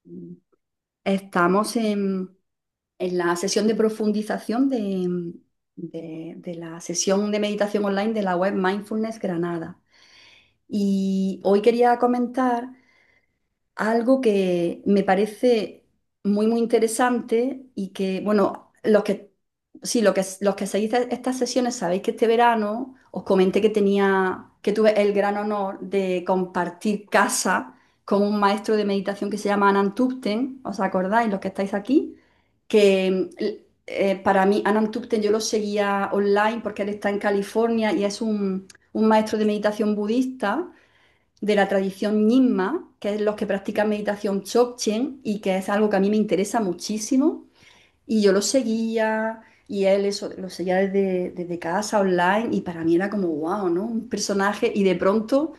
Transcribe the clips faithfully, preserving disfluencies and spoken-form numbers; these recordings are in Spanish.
Estamos en, en la sesión de profundización de, de- de la sesión de meditación online de la web Mindfulness Granada. Y hoy quería comentar algo que me parece muy, muy interesante y que, bueno, los que, sí, lo que, los que seguís estas sesiones sabéis que este verano os comenté que tenía, que tuve el gran honor de compartir casa con un maestro de meditación que se llama Anand Tupten. ¿Os acordáis los que estáis aquí? Que eh, para mí Anand Tupten yo lo seguía online porque él está en California y es un, un maestro de meditación budista de la tradición Nyingma, que es los que practican meditación Dzogchen y que es algo que a mí me interesa muchísimo. Y yo lo seguía y él eso, lo seguía desde, desde casa online y para mí era como wow, ¿no? Un personaje y de pronto,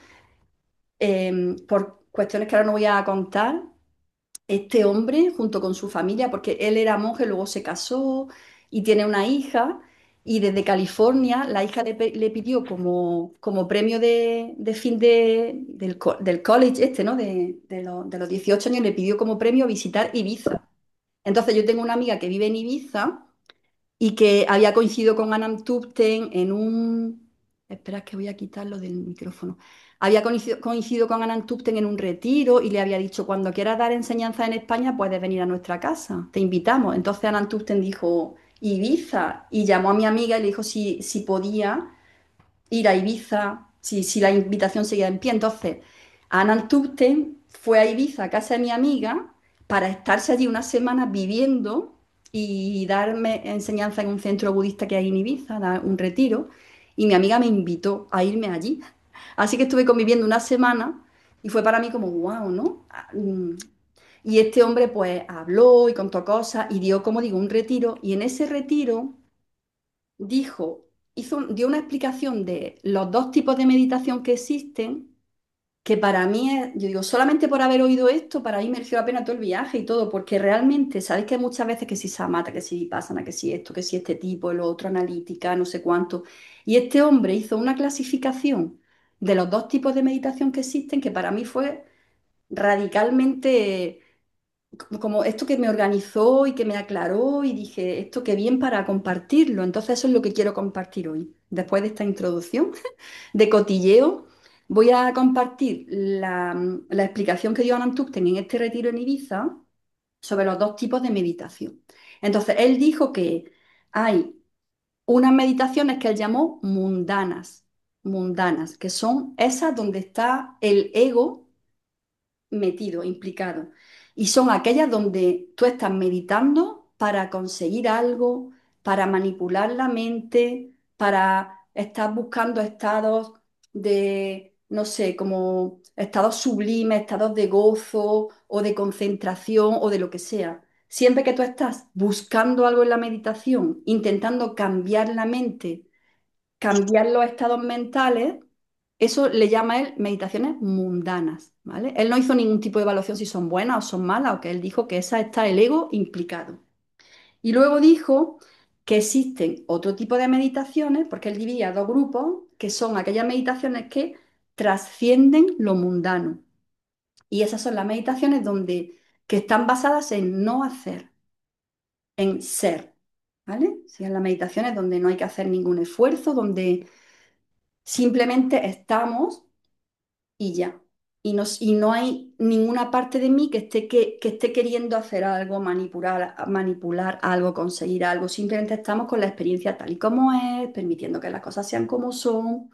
em, por cuestiones que ahora no voy a contar, este hombre, junto con su familia, porque él era monje, luego se casó y tiene una hija, y desde California la hija le, pe- le pidió como, como premio de, de fin de, del, co- del college este, ¿no? De, de los, de los dieciocho años, le pidió como premio visitar Ibiza. Entonces yo tengo una amiga que vive en Ibiza y que había coincidido con Anam Tupten en un... Espera, es que voy a quitarlo del micrófono. Había coincidido, coincidido con Anam Tupten en un retiro y le había dicho, cuando quieras dar enseñanza en España, puedes venir a nuestra casa, te invitamos. Entonces Anam Tupten dijo, Ibiza, y llamó a mi amiga y le dijo si, si podía ir a Ibiza, si, si la invitación seguía en pie. Entonces, Anand Tubten fue a Ibiza, a casa de mi amiga, para estarse allí una semana viviendo y darme enseñanza en un centro budista que hay en Ibiza, dar un retiro. Y mi amiga me invitó a irme allí. Así que estuve conviviendo una semana y fue para mí como, wow, ¿no? Ah, mm. Y este hombre pues habló y contó cosas y dio, como digo, un retiro. Y en ese retiro dijo, hizo, un- dio una explicación de los dos tipos de meditación que existen, que para mí es, yo digo, solamente por haber oído esto, para mí mereció la pena todo el viaje y todo, porque realmente, sabéis que hay muchas veces que si Samata, que si Vipassana, que si esto, que si este tipo, el otro, analítica, no sé cuánto. Y este hombre hizo una clasificación de los dos tipos de meditación que existen, que para mí fue radicalmente como esto que me organizó y que me aclaró y dije, esto qué bien para compartirlo. Entonces eso es lo que quiero compartir hoy. Después de esta introducción de cotilleo, voy a compartir la, la explicación que dio Anand Tupten en este retiro en Ibiza sobre los dos tipos de meditación. Entonces, él dijo que hay unas meditaciones que él llamó mundanas, mundanas, que son esas donde está el ego metido, implicado. Y son aquellas donde tú estás meditando para conseguir algo, para manipular la mente, para estar buscando estados de, no sé, como estados sublimes, estados de gozo o de concentración o de lo que sea. Siempre que tú estás buscando algo en la meditación, intentando cambiar la mente, cambiar los estados mentales, eso le llama a él meditaciones mundanas, ¿vale? Él no hizo ningún tipo de evaluación si son buenas o son malas, o que él dijo que esa está el ego implicado. Y luego dijo que existen otro tipo de meditaciones, porque él dividía dos grupos, que son aquellas meditaciones que trascienden lo mundano. Y esas son las meditaciones donde, que están basadas en no hacer, en ser, ¿vale? Si las meditaciones donde no hay que hacer ningún esfuerzo, donde simplemente estamos y ya. Y no, y no hay ninguna parte de mí que esté, que, que esté queriendo hacer algo, manipular, manipular algo, conseguir algo. Simplemente estamos con la experiencia tal y como es, permitiendo que las cosas sean como son.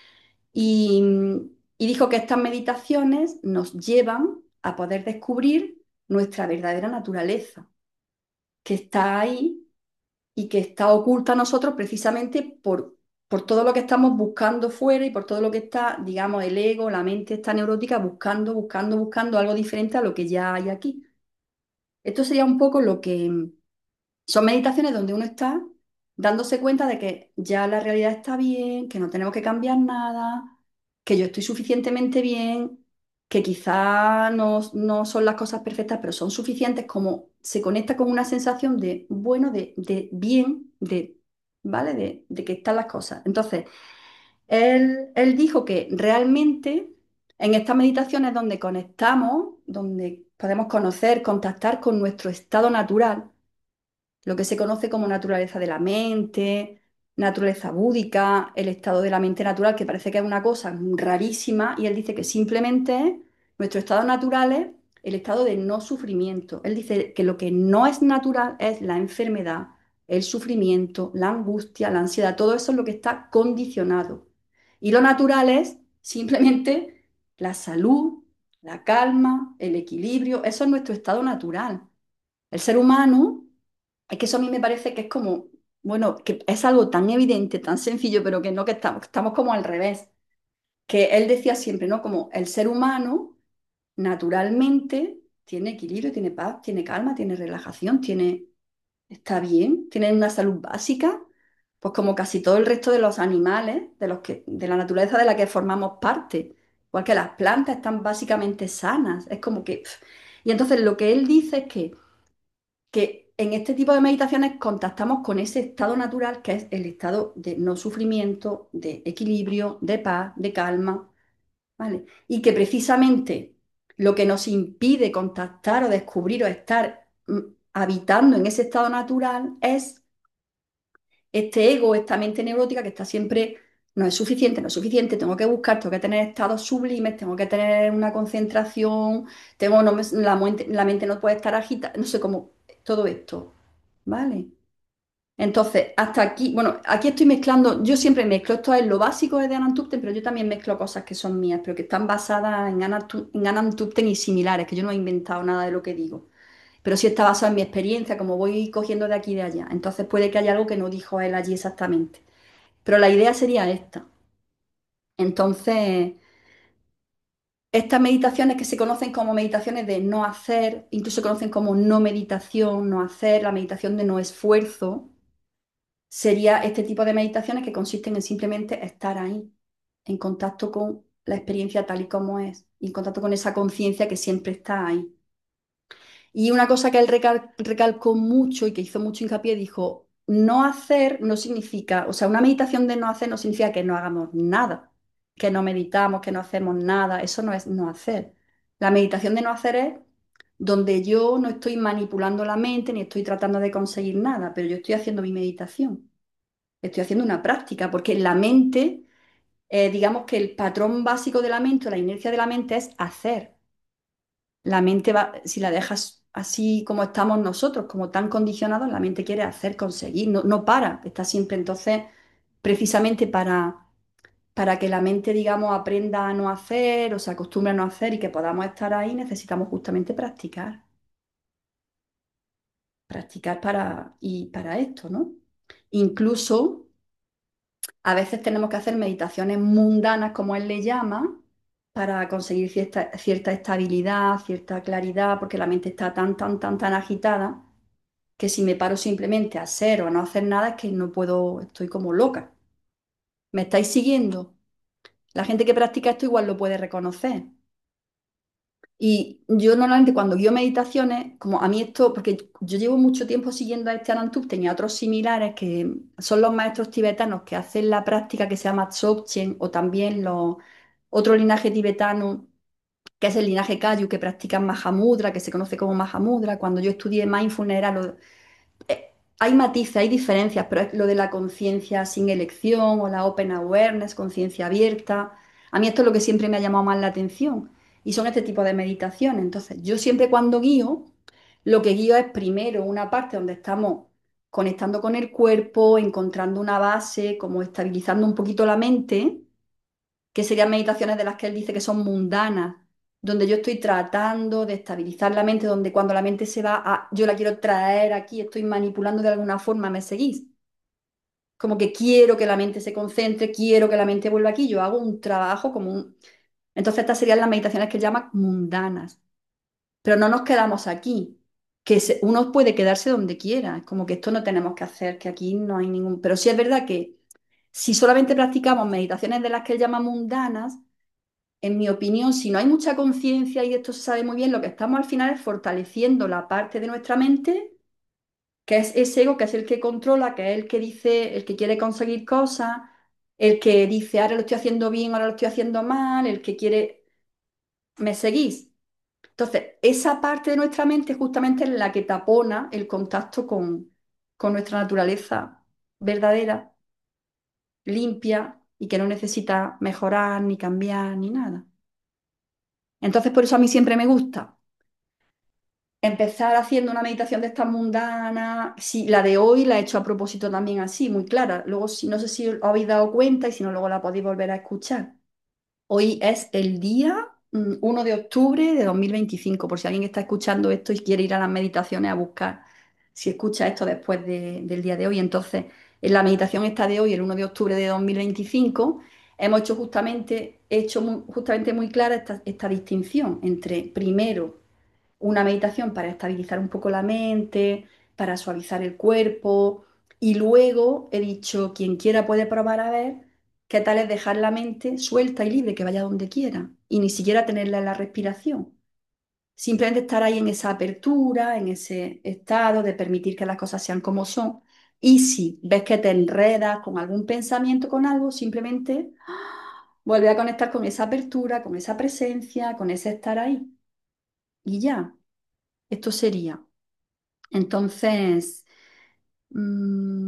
Y, y dijo que estas meditaciones nos llevan a poder descubrir nuestra verdadera naturaleza, que está ahí y que está oculta a nosotros precisamente por, por todo lo que estamos buscando fuera y por todo lo que está, digamos, el ego, la mente está neurótica buscando, buscando, buscando algo diferente a lo que ya hay aquí. Esto sería un poco lo que son meditaciones donde uno está dándose cuenta de que ya la realidad está bien, que no tenemos que cambiar nada, que yo estoy suficientemente bien, que quizá no, no son las cosas perfectas, pero son suficientes, como se conecta con una sensación de bueno, de, de bien, de, ¿vale? De, de que están las cosas. Entonces, él, él dijo que realmente En estas meditaciones donde conectamos, donde podemos conocer, contactar con nuestro estado natural, lo que se conoce como naturaleza de la mente, naturaleza búdica, el estado de la mente natural, que parece que es una cosa rarísima, y él dice que simplemente es nuestro estado natural es el estado de no sufrimiento. Él dice que lo que no es natural es la enfermedad, el sufrimiento, la angustia, la ansiedad, todo eso es lo que está condicionado. Y lo natural es simplemente la salud, la calma, el equilibrio, eso es nuestro estado natural. El ser humano, es que eso a mí me parece que es como, bueno, que es algo tan evidente, tan sencillo, pero que no, que estamos, estamos como al revés. Que él decía siempre, ¿no? Como el ser humano naturalmente tiene equilibrio, tiene paz, tiene calma, tiene relajación, tiene, está bien, tiene una salud básica, pues como casi todo el resto de los animales, de los que, de la naturaleza de la que formamos parte. Igual que las plantas están básicamente sanas. Es como que. pf. Y entonces lo que él dice es que que en este tipo de meditaciones contactamos con ese estado natural que es el estado de no sufrimiento, de equilibrio, de paz, de calma, ¿vale? Y que precisamente lo que nos impide contactar o descubrir o estar mm, habitando en ese estado natural es este ego, esta mente neurótica que está siempre, no es suficiente, no es suficiente, tengo que buscar, tengo que tener estados sublimes, tengo que tener una concentración, tengo, no me- la, mente, la mente no puede estar agitada, no sé cómo, todo esto, ¿vale? Entonces, hasta aquí, bueno, aquí estoy mezclando, yo siempre mezclo, esto es lo básico de Anand Tupten, pero yo también mezclo cosas que son mías, pero que están basadas en Anand, Tu- en Anand Tupten y similares, que yo no he inventado nada de lo que digo, pero sí está basado en mi experiencia, como voy cogiendo de aquí y de allá. Entonces puede que haya algo que no dijo él allí exactamente. Pero la idea sería esta. Entonces, estas meditaciones que se conocen como meditaciones de no hacer, incluso se conocen como no meditación, no hacer, la meditación de no esfuerzo, sería este tipo de meditaciones que consisten en simplemente estar ahí, en contacto con la experiencia tal y como es, y en contacto con esa conciencia que siempre está ahí. Y una cosa que él recal- recalcó mucho y que hizo mucho hincapié, dijo, no hacer no significa, o sea, una meditación de no hacer no significa que no hagamos nada, que no meditamos, que no hacemos nada, eso no es no hacer. La meditación de no hacer es donde yo no estoy manipulando la mente ni estoy tratando de conseguir nada, pero yo estoy haciendo mi meditación, estoy haciendo una práctica, porque la mente, eh, digamos que el patrón básico de la mente o la inercia de la mente es hacer. La mente va, si la dejas así como estamos nosotros, como tan condicionados, la mente quiere hacer, conseguir, no, no para, está siempre. Entonces, precisamente para, para que la mente, digamos, aprenda a no hacer o se acostumbre a no hacer y que podamos estar ahí, necesitamos justamente practicar, practicar para, y para esto, ¿no? Incluso a veces tenemos que hacer meditaciones mundanas, como él le llama, para conseguir cierta, cierta estabilidad, cierta claridad, porque la mente está tan, tan, tan, tan agitada que si me paro simplemente a hacer o a no hacer nada es que no puedo, estoy como loca. ¿Me estáis siguiendo? La gente que practica esto igual lo puede reconocer. Y yo normalmente cuando guío meditaciones, como a mí esto, porque yo llevo mucho tiempo siguiendo a este Anand Tupten y a otros similares que son los maestros tibetanos que hacen la práctica que se llama Dzogchen o también los otro linaje tibetano que es el linaje Kagyu que practican Mahamudra, que se conoce como Mahamudra. Cuando yo estudié mindfulness era lo, eh, hay matices, hay diferencias, pero es lo de la conciencia sin elección o la open awareness, conciencia abierta. A mí esto es lo que siempre me ha llamado más la atención y son este tipo de meditaciones. Entonces, yo siempre cuando guío, lo que guío es primero una parte donde estamos conectando con el cuerpo, encontrando una base, como estabilizando un poquito la mente, que serían meditaciones de las que él dice que son mundanas, donde yo estoy tratando de estabilizar la mente, donde cuando la mente se va a, yo la quiero traer aquí, estoy manipulando de alguna forma, ¿me seguís? Como que quiero que la mente se concentre, quiero que la mente vuelva aquí, yo hago un trabajo como un... Entonces estas serían las meditaciones que él llama mundanas, pero no nos quedamos aquí, que se- uno puede quedarse donde quiera, es como que esto no tenemos que hacer, que aquí no hay ningún... Pero sí es verdad que si solamente practicamos meditaciones de las que él llama mundanas, en mi opinión, si no hay mucha conciencia y esto se sabe muy bien, lo que estamos al final es fortaleciendo la parte de nuestra mente, que es ese ego, que es el que controla, que es el que dice, el que quiere conseguir cosas, el que dice, ahora lo estoy haciendo bien, ahora lo estoy haciendo mal, el que quiere... ¿Me seguís? Entonces, esa parte de nuestra mente justamente es la que tapona el contacto con, con nuestra naturaleza verdadera, limpia y que no necesita mejorar, ni cambiar, ni nada. Entonces, por eso a mí siempre me gusta empezar haciendo una meditación de estas mundanas. Sí, la de hoy la he hecho a propósito también así, muy clara. Luego, si, no sé si os habéis dado cuenta y si no, luego la podéis volver a escuchar. Hoy es el día mm, uno de octubre de dos mil veinticinco, por si alguien está escuchando esto y quiere ir a las meditaciones a buscar si escucha esto después de- del día de hoy. Entonces, en la meditación esta de hoy, el uno de octubre de dos mil veinticinco, hemos hecho justamente, hecho muy, justamente muy clara esta, esta distinción entre, primero, una meditación para estabilizar un poco la mente, para suavizar el cuerpo. Y luego he dicho, quien quiera puede probar a ver qué tal es dejar la mente suelta y libre, que vaya donde quiera, y ni siquiera tenerla en la respiración. Simplemente estar ahí en esa apertura, en ese estado de permitir que las cosas sean como son. Y si ves que te enredas con algún pensamiento, con algo, simplemente vuelve a conectar con esa apertura, con esa presencia, con ese estar ahí. Y ya, esto sería. Entonces, mm,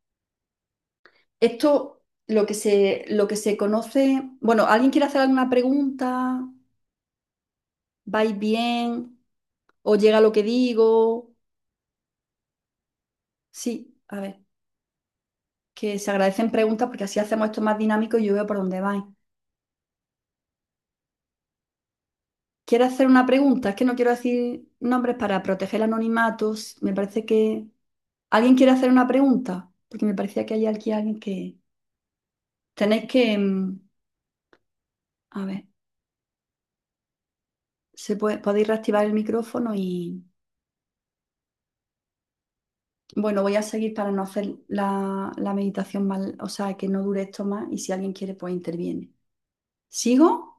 esto lo que se, lo que se conoce, bueno, ¿alguien quiere hacer alguna pregunta? ¿Vais bien? ¿O llega lo que digo? Sí, a ver, que se agradecen preguntas porque así hacemos esto más dinámico y yo veo por dónde vais. ¿Quiere hacer una pregunta? Es que no quiero decir nombres para proteger el anonimato. Me parece que... ¿Alguien quiere hacer una pregunta? Porque me parecía que hay aquí alguien que... Tenéis que... mm, A ver, se puede, podéis reactivar el micrófono y... Bueno, voy a seguir para no hacer la, la meditación mal, o sea, que no dure esto más y si alguien quiere, pues interviene. ¿Sigo?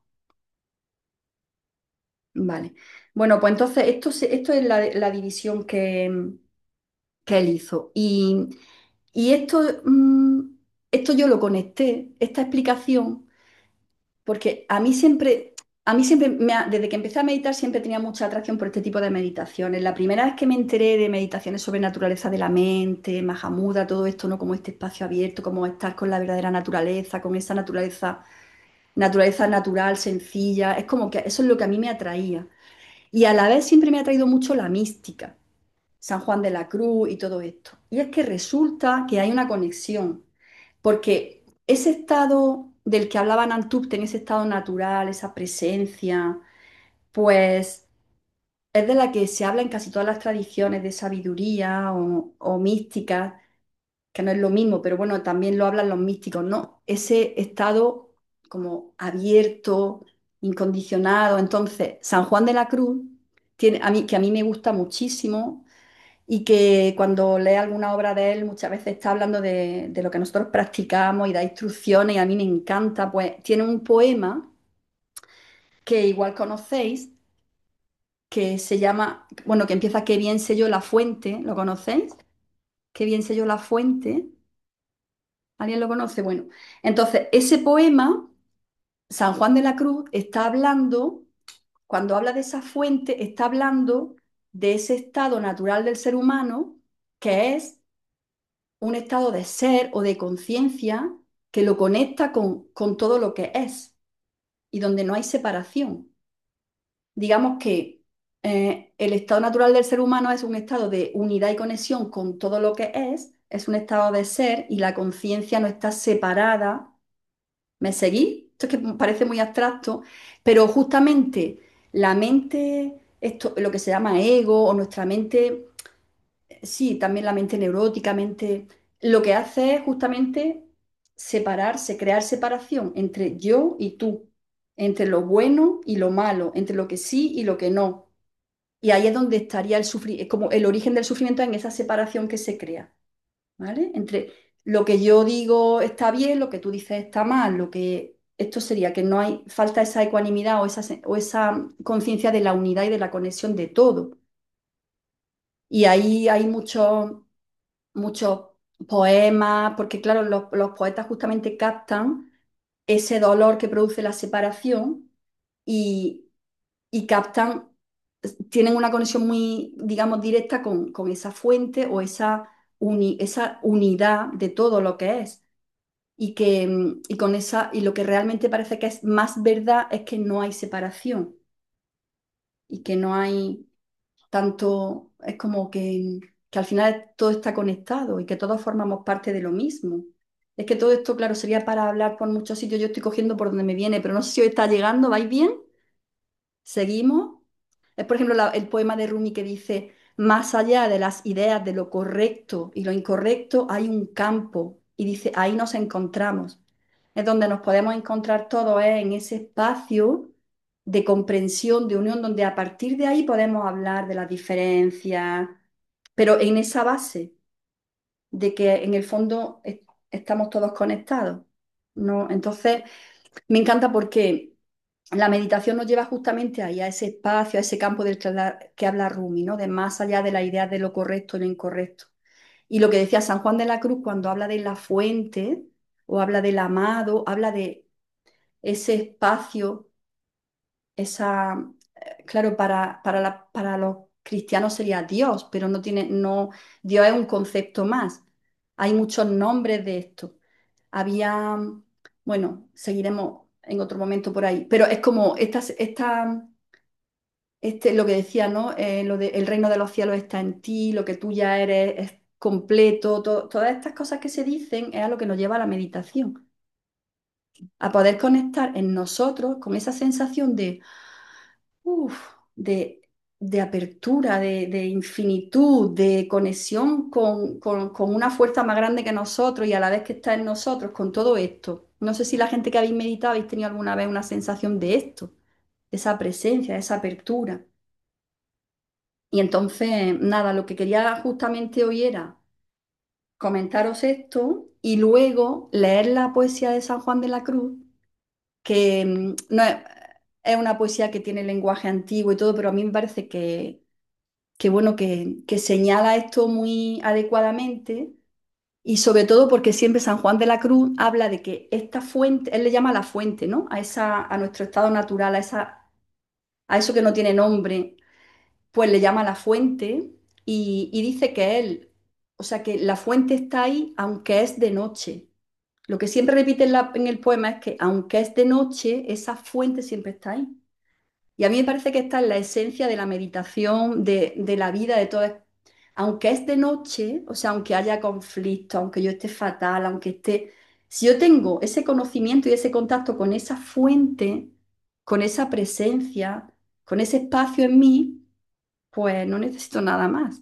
Vale. Bueno, pues entonces esto, se- esto es la, la división que, que él hizo. Y, y esto, mm, esto yo lo conecté, esta explicación, porque a mí siempre, a mí siempre, me ha- desde que empecé a meditar, siempre tenía mucha atracción por este tipo de meditaciones. La primera vez que me enteré de meditaciones sobre naturaleza de la mente, Mahamudra, todo esto, ¿no? Como este espacio abierto, como estar con la verdadera naturaleza, con esa naturaleza, naturaleza natural, sencilla, es como que eso es lo que a mí me atraía. Y a la vez siempre me ha atraído mucho la mística, San Juan de la Cruz y todo esto. Y es que resulta que hay una conexión, porque ese estado del que hablaba Nantupten, ese estado natural, esa presencia, pues es de la que se habla en casi todas las tradiciones de sabiduría o, o mística, que no es lo mismo, pero bueno, también lo hablan los místicos, ¿no? Ese estado como abierto, incondicionado. Entonces, San Juan de la Cruz tiene a mí que a mí me gusta muchísimo y que cuando lee alguna obra de él muchas veces está hablando de, de lo que nosotros practicamos y da instrucciones y a mí me encanta, pues tiene un poema que igual conocéis, que se llama, bueno, que empieza Qué bien sé yo la fuente, ¿lo conocéis? Qué bien sé yo la fuente, ¿alguien lo conoce? Bueno, entonces ese poema, San Juan de la Cruz está hablando, cuando habla de esa fuente, está hablando de ese estado natural del ser humano que es un estado de ser o de conciencia que lo conecta con, con todo lo que es y donde no hay separación. Digamos que eh, el estado natural del ser humano es un estado de unidad y conexión con todo lo que es, es un estado de ser y la conciencia no está separada. ¿Me seguís? Esto es que parece muy abstracto, pero justamente la mente, esto, lo que se llama ego o nuestra mente, sí, también la mente neuróticamente, lo que hace es justamente separarse, crear separación entre yo y tú, entre lo bueno y lo malo, entre lo que sí y lo que no. Y ahí es donde estaría el sufrimiento, como el origen del sufrimiento en esa separación que se crea, ¿vale? Entre lo que yo digo está bien, lo que tú dices está mal, lo que esto sería que no hay falta esa ecuanimidad o esa, se- o esa conciencia de la unidad y de la conexión de todo. Y ahí hay muchos muchos poemas, porque claro, los, los poetas justamente captan ese dolor que produce la separación y captan, tienen una conexión muy, digamos, directa con, con esa fuente o esa, uni- esa unidad de todo lo que es. Y que mm, y con esa, y lo que realmente parece que es más verdad es que no hay separación y que no hay tanto, es como que, que al final todo está conectado y que todos formamos parte de lo mismo. Es que todo esto, claro, sería para hablar por muchos sitios, yo estoy cogiendo por donde me viene, pero no sé si hoy está llegando, ¿vais bien? ¿Seguimos? Es, por ejemplo, la- el poema de Rumi que dice, más allá de las ideas de lo correcto y lo incorrecto, hay un campo. Y dice, ahí nos encontramos. Es donde nos podemos encontrar todos, es en ese espacio de comprensión, de unión, donde a partir de ahí podemos hablar de las diferencias, pero en esa base de que en el fondo es- estamos todos conectados, ¿no? Entonces, me encanta porque la meditación nos lleva justamente ahí, a ese espacio, a ese campo del que habla, que habla Rumi, ¿no? De más allá de la idea de lo correcto y lo incorrecto. Y lo que decía San Juan de la Cruz cuando habla de la fuente o habla del amado, habla de ese espacio, esa, eh, claro, para, para, la- para los cristianos sería Dios, pero no tiene, no, Dios es un concepto más. Hay muchos nombres de esto. Había, bueno, seguiremos en otro momento por ahí, pero es como esta, esta, este, lo que decía, ¿no? Eh, lo de el reino de los cielos está en ti, lo que tú ya eres es completo, to- todas estas cosas que se dicen es a lo que nos lleva a la meditación, a poder conectar en nosotros con esa sensación de, uf, de, de apertura, de, de infinitud, de conexión con, con, con una fuerza más grande que nosotros y a la vez que está en nosotros, con todo esto. No sé si la gente que habéis meditado habéis tenido alguna vez una sensación de esto, de esa presencia, de esa apertura. Y entonces, nada, lo que quería justamente hoy era comentaros esto y luego leer la poesía de San Juan de la Cruz, que mm, no es, es una poesía que tiene lenguaje antiguo y todo, pero a mí me parece que, que bueno, que, que señala esto muy adecuadamente y sobre todo porque siempre San Juan de la Cruz habla de que esta fuente, él le llama la fuente, ¿no? A esa, a nuestro estado natural, a esa, a eso que no tiene nombre, pues le llama la fuente y, y dice que él, o sea, que la fuente está ahí aunque es de noche. Lo que siempre repite en, la- en el poema es que aunque es de noche, esa fuente siempre está ahí. Y a mí me parece que esta es la esencia de la meditación, de, de la vida, de todo. Aunque es de noche, o sea, aunque haya conflicto, aunque yo esté fatal, aunque esté... Si yo tengo ese conocimiento y ese contacto con esa fuente, con esa presencia, con ese espacio en mí, pues no necesito nada más.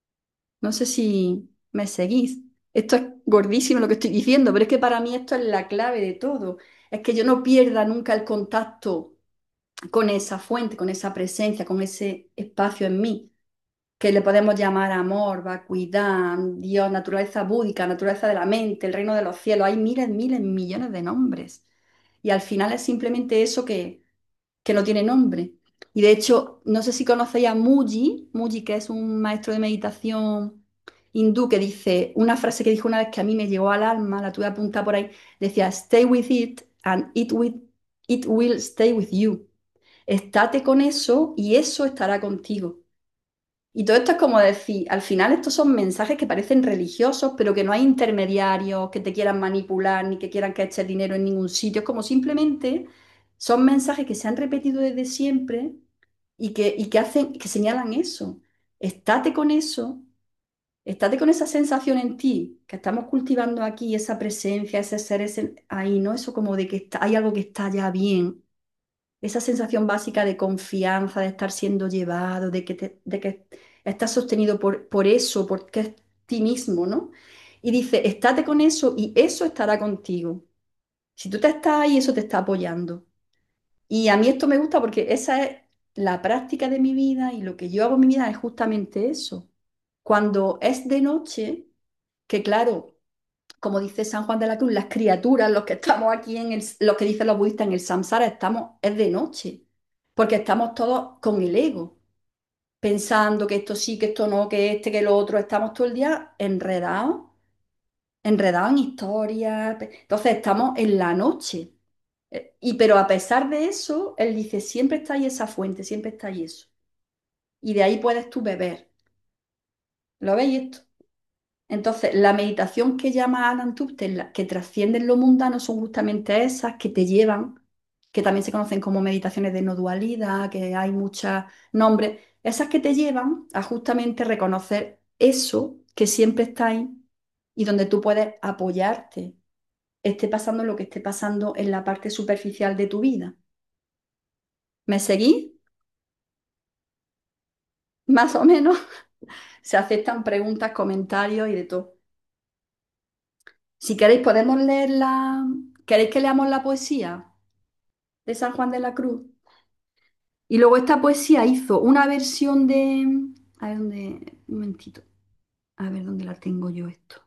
No sé si me seguís. Esto es gordísimo lo que estoy diciendo, pero es que para mí esto es la clave de todo. Es que yo no pierda nunca el contacto con esa fuente, con esa presencia, con ese espacio en mí, que le podemos llamar amor, vacuidad, Dios, naturaleza búdica, naturaleza de la mente, el reino de los cielos. Hay miles, miles, millones de nombres. Y al final es simplemente eso que que no tiene nombre. Y de hecho, no sé si conocéis a Muji, Muji, que es un maestro de meditación hindú, que dice una frase que dijo una vez que a mí me llegó al alma, la tuve apuntada por ahí, decía, stay with it and it will, it will stay with you. Estate con eso y eso estará contigo. Y todo esto es como decir, al final estos son mensajes que parecen religiosos, pero que no hay intermediarios que te quieran manipular ni que quieran que eches dinero en ningún sitio. Es como simplemente son mensajes que se han repetido desde siempre y que, y que hacen, que señalan eso. Estate con eso, estate con esa sensación en ti, que estamos cultivando aquí, esa presencia, ese ser, ese, ahí, ¿no? Eso como de que está- hay algo que está ya bien, esa sensación básica de confianza, de estar siendo llevado, de que, te- de que estás sostenido por, por eso, porque es ti mismo, ¿no? Y dice, estate con eso y eso estará contigo. Si tú te estás ahí, eso te está apoyando. Y a mí esto me gusta porque esa es la práctica de mi vida y lo que yo hago en mi vida es justamente eso. Cuando es de noche, que claro, como dice San Juan de la Cruz, las criaturas, los que estamos aquí en el, los que dicen los budistas en el samsara, estamos, es de noche, porque estamos todos con el ego, pensando que esto sí, que esto no, que este, que lo otro, estamos todo el día enredados, enredados en historias, entonces estamos en la noche. Eh, Y pero a pesar de eso, él dice, siempre está ahí esa fuente, siempre está ahí eso. Y de ahí puedes tú beber. ¿Lo veis esto? Entonces, la meditación que llama Alan Tufte, la- que trascienden lo mundano, son justamente esas que te llevan, que también se conocen como meditaciones de no dualidad, que hay muchos nombres, esas que te llevan a justamente reconocer eso que siempre está ahí y donde tú puedes apoyarte, esté pasando lo que esté pasando en la parte superficial de tu vida. ¿Me seguís? Más o menos. Se aceptan preguntas, comentarios y de todo. Si queréis, podemos leer la... ¿Queréis que leamos la poesía de San Juan de la Cruz? Y luego esta poesía hizo una versión de... A ver dónde... Un momentito. A ver dónde la tengo yo esto.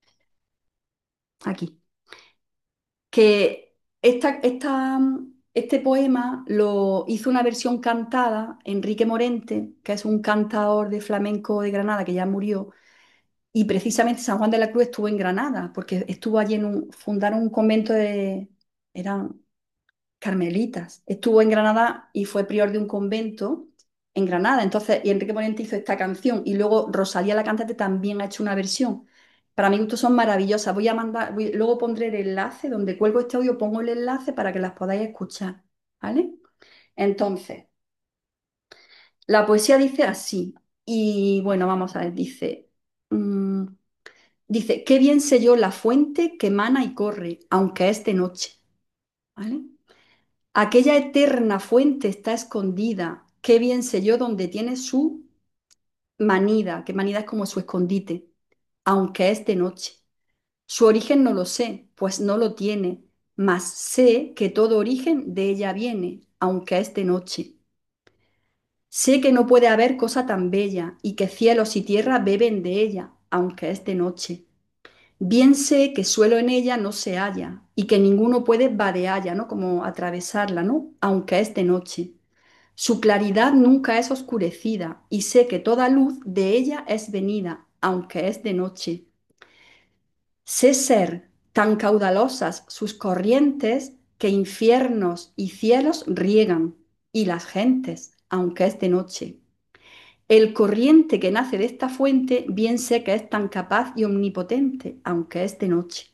Aquí. Que esta, esta, este poema lo hizo una versión cantada Enrique Morente, que es un cantador de flamenco de Granada que ya murió. Y precisamente San Juan de la Cruz estuvo en Granada, porque estuvo allí en un, fundaron un convento de, eran carmelitas. Estuvo en Granada y fue prior de un convento en Granada. Entonces, y Enrique Morente hizo esta canción y luego Rosalía la cantante también ha hecho una versión. Para mí gustos son maravillosas. Voy a mandar, voy- luego pondré el enlace donde cuelgo este audio, pongo el enlace para que las podáis escuchar, ¿vale? Entonces, la poesía dice así, y bueno, vamos a ver, dice, mm, dice, qué bien sé yo la fuente que mana y corre, aunque es de noche, ¿vale? Aquella eterna fuente está escondida. Qué bien sé yo dónde tiene su manida, que manida es como su escondite, aunque es de noche. Su origen no lo sé, pues no lo tiene, mas sé que todo origen de ella viene, aunque es de noche. Sé que no puede haber cosa tan bella y que cielos y tierra beben de ella, aunque es de noche. Bien sé que suelo en ella no se halla y que ninguno puede vadealla, ¿no? Como atravesarla, ¿no? Aunque es de noche. Su claridad nunca es oscurecida y sé que toda luz de ella es venida, aunque es de noche. Sé ser tan caudalosas sus corrientes que infiernos y cielos riegan y las gentes, aunque es de noche. El corriente que nace de esta fuente bien sé que es tan capaz y omnipotente, aunque es de noche.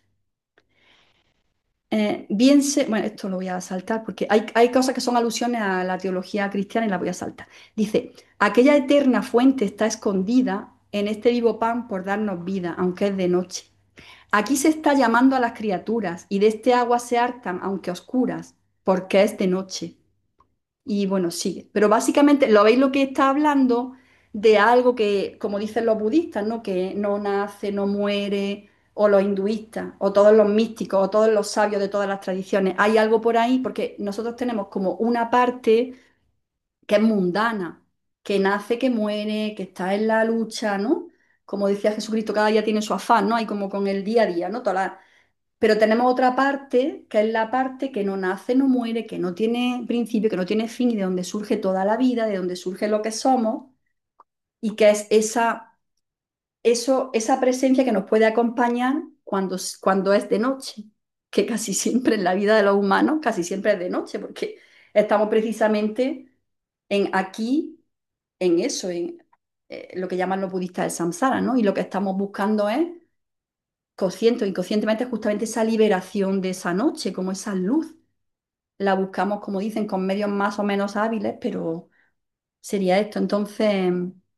Eh, bien sé, bueno, esto lo voy a saltar porque hay, hay cosas que son alusiones a la teología cristiana y la voy a saltar. Dice, aquella eterna fuente está escondida en este vivo pan por darnos vida, aunque es de noche. Aquí se está llamando a las criaturas y de este agua se hartan, aunque oscuras, porque es de noche. Y bueno, sigue. Pero básicamente, ¿lo veis lo que está hablando de algo que, como dicen los budistas, ¿no? Que no nace, no muere, o los hinduistas, o todos los místicos, o todos los sabios de todas las tradiciones? Hay algo por ahí, porque nosotros tenemos como una parte que es mundana, que nace, que muere, que está en la lucha, ¿no? Como decía Jesucristo, cada día tiene su afán, ¿no? Hay como con el día a día, ¿no? Todas las- Pero tenemos otra parte, que es la parte que no nace, no muere, que no tiene principio, que no tiene fin y de donde surge toda la vida, de donde surge lo que somos, y que es esa, eso, esa presencia que nos puede acompañar cuando, s- cuando es de noche, que casi siempre en la vida de los humanos, casi siempre es de noche, porque estamos precisamente en aquí, en eso, en eh, lo que llaman los budistas el samsara, ¿no? Y lo que estamos buscando es consciente o inconscientemente justamente esa liberación de esa noche, como esa luz. La buscamos, como dicen, con medios más o menos hábiles, pero sería esto. Entonces,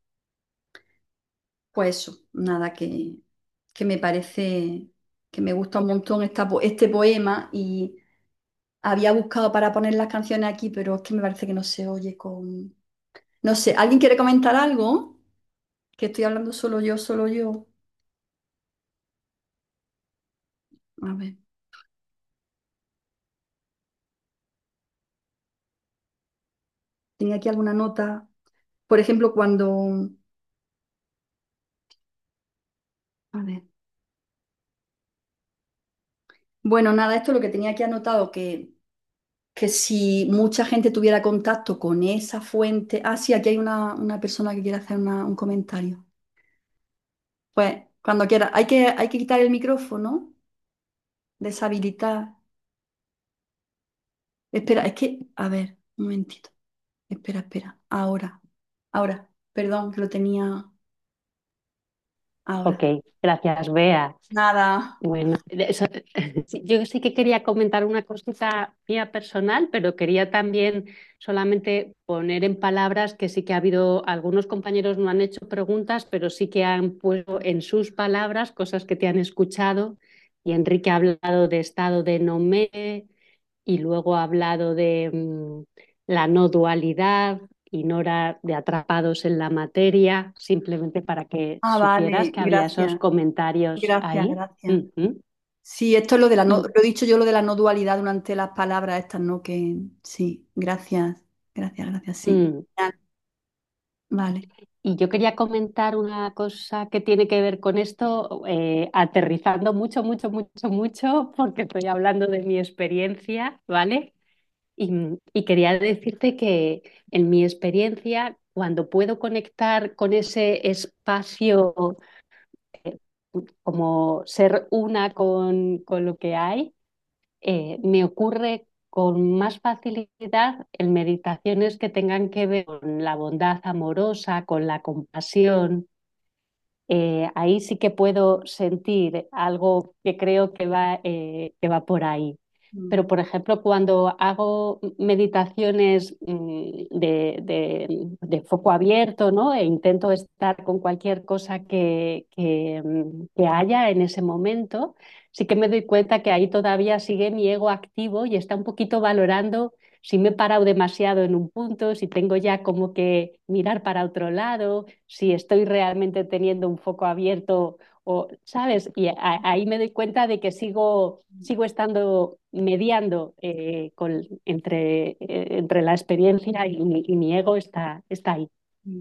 pues eso, nada, que, que me parece que me gusta un montón esta po- este poema y había buscado para poner las canciones aquí, pero es que me parece que no se oye con... No sé, ¿alguien quiere comentar algo? Que estoy hablando solo yo, solo yo. A ver, tenía aquí alguna nota. Por ejemplo, cuando... A ver. Bueno, nada, esto es lo que tenía aquí anotado, que, que si mucha gente tuviera contacto con esa fuente... Ah, sí, aquí hay una, una persona que quiere hacer una- un comentario. Pues cuando quiera, hay que, hay que quitar el micrófono, deshabilitar. Espera, es que, a ver, un momentito. Espera, espera. Ahora, ahora. Perdón, que lo tenía Ok, ahora. gracias, Bea. Nada. Bueno, de eso- sí, yo sí que quería comentar una cosita mía personal, pero quería también solamente poner en palabras que sí que ha habido, algunos compañeros no han hecho preguntas, pero sí que han puesto en sus palabras cosas que te han escuchado. Y Enrique ha hablado de estado de no me, y luego ha hablado de mm, la no dualidad y Nora de atrapados en la materia, simplemente para que Ah, supieras vale, que había esos gracias. comentarios Gracias, ahí. gracias. Ujú. Sí, esto es lo de la no, Y, lo he dicho yo lo de la no dualidad durante las palabras estas, ¿no? Que sí, gracias, gracias, gracias, sí. mm, Ya, vale. y yo quería comentar una cosa que tiene que ver con esto, eh, aterrizando mucho, mucho, mucho, mucho, porque estoy hablando de mi experiencia, ¿vale? Y, y quería decirte que en mi experiencia, cuando puedo conectar con ese espacio, como ser una con, con lo que hay, eh, me ocurre con más facilidad en meditaciones que tengan que ver con la bondad amorosa, con la compasión. Eh, ahí sí que puedo sentir algo que creo que va, eh, que va por ahí. Mm, Pero, por ejemplo, cuando hago meditaciones mm, de, de- de foco abierto, ¿no? E intento estar con cualquier cosa que, que, mm, que haya en ese momento, sí que me doy cuenta que ahí todavía sigue mi ego activo y está un poquito valorando si me he parado demasiado en un punto, si tengo ya como que mirar para otro lado, si estoy realmente teniendo un foco abierto o, ¿sabes? Y a- ahí me doy cuenta de que sigo, sigo estando mediando eh, con- entre, eh, entre la experiencia y mi, y mi ego está, está ahí. mm.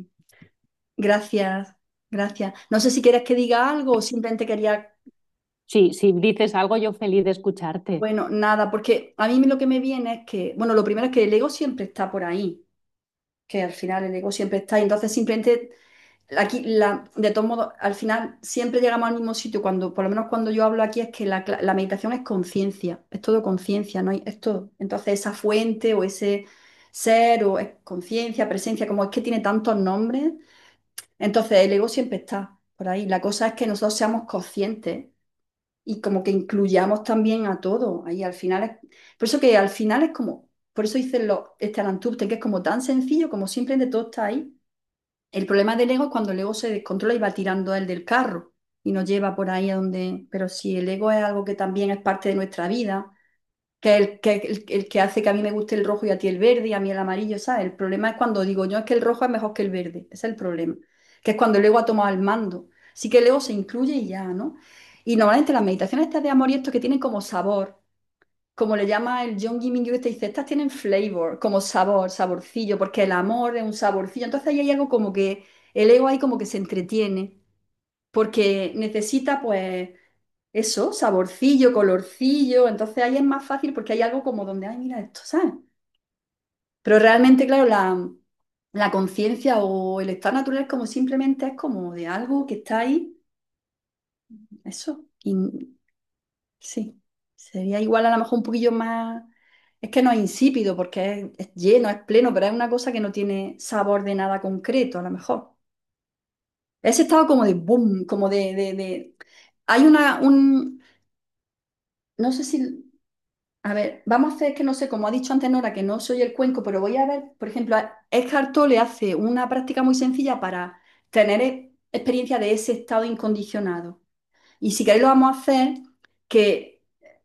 Gracias, gracias. No sé si quieres que diga algo o simplemente quería, Sí, si dices algo, yo feliz de escucharte. bueno, nada, porque a mí lo que me viene es que, bueno, lo primero es que el ego siempre está por ahí, que al final el ego siempre está ahí, entonces simplemente aquí, la, de todos modos, al final siempre llegamos al mismo sitio, cuando, por lo menos cuando yo hablo aquí, es que la, cla- la meditación es conciencia, es todo conciencia, no hay, es todo. Entonces esa fuente o ese ser o es conciencia, presencia, como es que tiene tantos nombres, entonces el ego siempre está por ahí. La cosa es que nosotros seamos conscientes y como que incluyamos también a todo. Ahí al final es, por eso que al final es como, por eso dicen los este Anantupten, que es como tan sencillo como simplemente todo está ahí. El problema del ego es cuando el ego se descontrola y va tirando a él del carro y nos lleva por ahí a donde... Pero si el ego es algo que también es parte de nuestra vida, que es el que, el, el que hace que a mí me guste el rojo y a ti el verde y a mí el amarillo, ¿sabes? El problema es cuando digo yo es que el rojo es mejor que el verde, ese es el problema, que es cuando el ego ha tomado el mando. Así que el ego se incluye y ya, ¿no? Y normalmente las meditaciones estas de amor y esto que tienen como sabor, como le llama el John G. Mingyur, te dice, estas tienen flavor, como sabor, saborcillo, porque el amor es un saborcillo. Entonces ahí hay algo como que el ego ahí como que se entretiene, porque necesita pues eso, saborcillo, colorcillo. Entonces ahí es más fácil porque hay algo como donde, ay, mira esto, ¿sabes? Pero realmente, claro, la, la conciencia o el estado natural es como simplemente es como de algo que está ahí, eso. Y sí, sería igual a lo mejor un poquillo más. Es que no es insípido porque es, es lleno, es pleno, pero es una cosa que no tiene sabor de nada concreto, a lo mejor. Ese estado como de boom, como de, de, de- Hay una, un... No sé si... A ver, vamos a hacer que no sé, como ha dicho antes Nora, que no soy el cuenco, pero voy a ver, por ejemplo, a- Eckhart Tolle hace una práctica muy sencilla para tener e- experiencia de ese estado incondicionado. Y si queréis lo vamos a hacer, que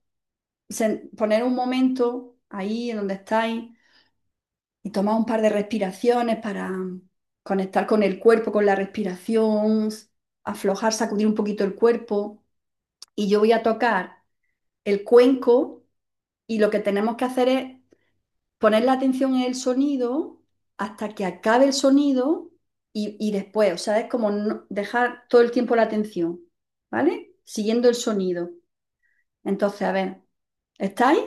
se- poner un momento ahí en donde estáis y tomar un par de respiraciones para conectar con el cuerpo, con la respiración, aflojar, sacudir un poquito el cuerpo. Y yo voy a tocar el cuenco y lo que tenemos que hacer es poner la atención en el sonido hasta que acabe el sonido y, y después, o sea, es como no- dejar todo el tiempo la atención, ¿vale? Siguiendo el sonido. Entonces, a ver, ¿estáis?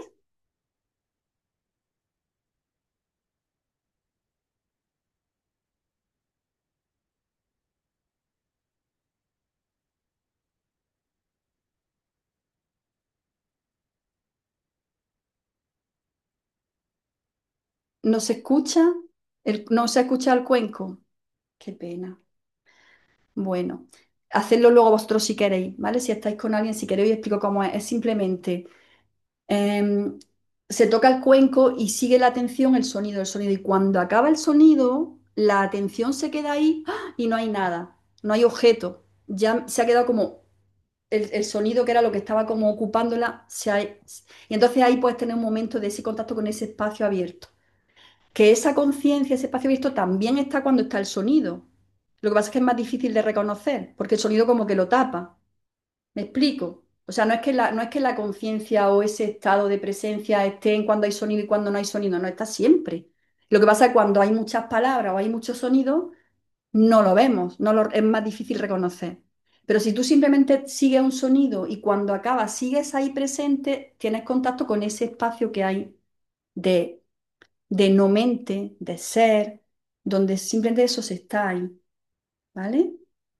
¿No se escucha? El- ¿no se escucha el cuenco? Qué pena. Bueno, hacedlo luego vosotros si queréis, ¿vale? Si estáis con alguien, si queréis, os explico cómo es. Es simplemente, em, se toca el cuenco y sigue la atención el sonido, el sonido. Y cuando acaba el sonido, la atención se queda ahí, ¡ah! Y no hay nada, no hay objeto. Ya se ha quedado como el, el sonido que era lo que estaba como ocupándola. Se ha- y entonces ahí puedes tener un momento de ese contacto con ese espacio abierto. Que esa conciencia, ese espacio abierto también está cuando está el sonido. Lo que pasa es que es más difícil de reconocer, porque el sonido como que lo tapa. ¿Me explico? O sea, no es que la, no es que la conciencia o ese estado de presencia esté en cuando hay sonido y cuando no hay sonido, no, está siempre. Lo que pasa es que cuando hay muchas palabras o hay mucho sonido, no lo vemos, no lo- es más difícil reconocer. Pero si tú simplemente sigues un sonido y cuando acaba sigues ahí presente, tienes contacto con ese espacio que hay de de no mente, de ser, donde simplemente eso se está ahí, ¿vale?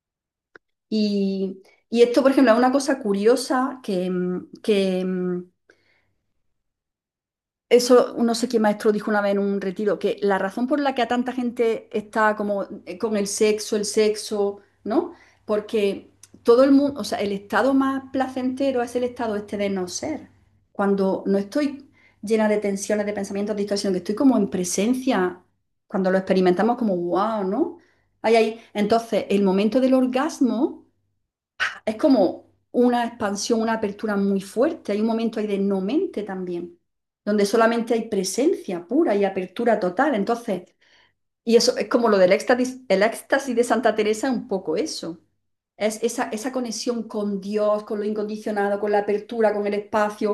Y, y esto, por ejemplo, es una cosa curiosa que, mm, que mm, eso, no sé qué maestro dijo una vez en un retiro, que la razón por la que a tanta gente está como eh, con el sexo, el sexo, ¿no? Porque todo el mundo, o sea, el estado más placentero es el estado este de no ser. Cuando no estoy llena de tensiones, de pensamientos, de distorsión, que estoy como en presencia, cuando lo experimentamos como wow, ¿no? Ahí, ahí. Entonces, el momento del orgasmo es como una expansión, una apertura muy fuerte. Hay un momento ahí de no mente también, donde solamente hay presencia pura y apertura total. Entonces, y eso es como lo del éxtasis, el éxtasis de Santa Teresa, un poco eso. Es esa, esa conexión con Dios, con lo incondicionado, con la apertura, con el espacio.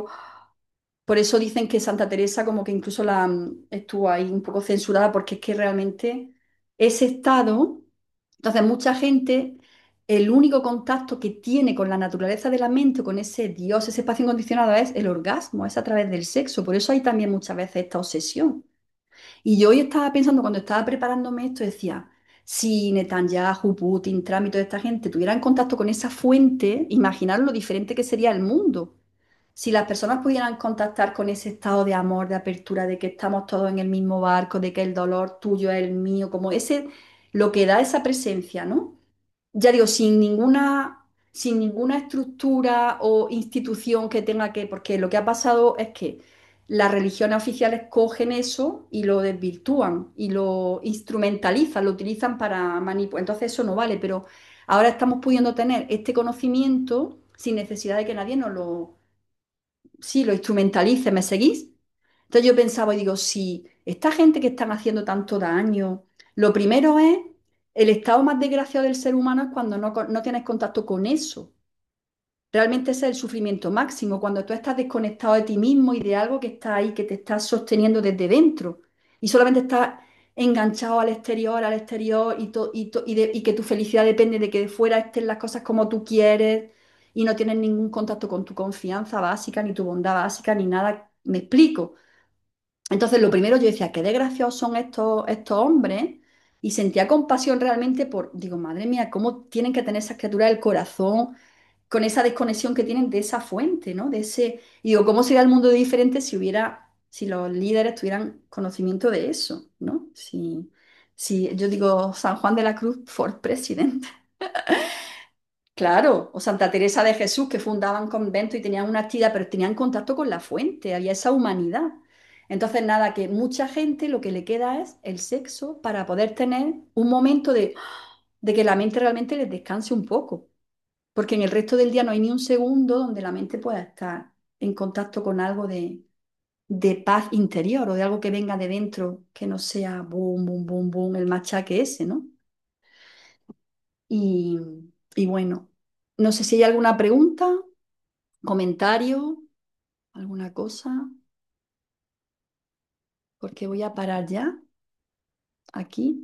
Por eso dicen que Santa Teresa como que incluso la mm, estuvo ahí un poco censurada porque es que realmente ese estado, entonces mucha gente, el único contacto que tiene con la naturaleza de la mente, con ese Dios, ese espacio incondicionado es el orgasmo, es a través del sexo. Por eso hay también muchas veces esta obsesión. Y yo hoy estaba pensando, cuando estaba preparándome esto, decía, si Netanyahu, Putin, Trump y toda esta gente tuvieran contacto con esa fuente, imaginar lo diferente que sería el mundo. Si las personas pudieran contactar con ese estado de amor, de apertura, de que estamos todos en el mismo barco, de que el dolor tuyo es el mío, como ese, lo que da esa presencia, ¿no? Ya digo, sin ninguna, sin ninguna estructura o institución que tenga que, porque lo que ha pasado es que las religiones oficiales cogen eso y lo desvirtúan y lo instrumentalizan, lo utilizan para manipular. Entonces eso no vale, pero ahora estamos pudiendo tener este conocimiento sin necesidad de que nadie nos lo sí, lo instrumentalice, ¿me seguís? Entonces yo pensaba y digo, si esta gente que están haciendo tanto daño, lo primero es, el estado más desgraciado del ser humano es cuando no, co- no tienes contacto con eso. Realmente ese es el sufrimiento máximo, cuando tú estás desconectado de ti mismo y de algo que está ahí, que te está sosteniendo desde dentro. Y solamente estás enganchado al exterior, al exterior, y, to- y, to- y de- y que tu felicidad depende de que de fuera estén las cosas como tú quieres, y no tienes ningún contacto con tu confianza básica, ni tu bondad básica, ni nada. ¿Me explico? Entonces, lo primero yo decía, qué desgraciados son estos, estos hombres, y sentía compasión realmente por, digo, madre mía, cómo tienen que tener esas criaturas del corazón con esa desconexión que tienen de esa fuente, ¿no? De ese, y digo, ¿cómo sería el mundo diferente si hubiera, si los líderes tuvieran conocimiento de eso, ¿no? Si, si yo digo San Juan de la Cruz for president. Claro, o Santa Teresa de Jesús, que fundaban conventos y tenían una actividad, pero tenían contacto con la fuente, había esa humanidad. Entonces, nada, que mucha gente lo que le queda es el sexo para poder tener un momento de, de que la mente realmente les descanse un poco, porque en el resto del día no hay ni un segundo donde la mente pueda estar en contacto con algo de, de paz interior o de algo que venga de dentro, que no sea boom, boom, boom, boom, el machaque ese, ¿no? Y, y bueno, no sé si hay alguna pregunta, comentario, alguna cosa, porque voy a parar ya aquí.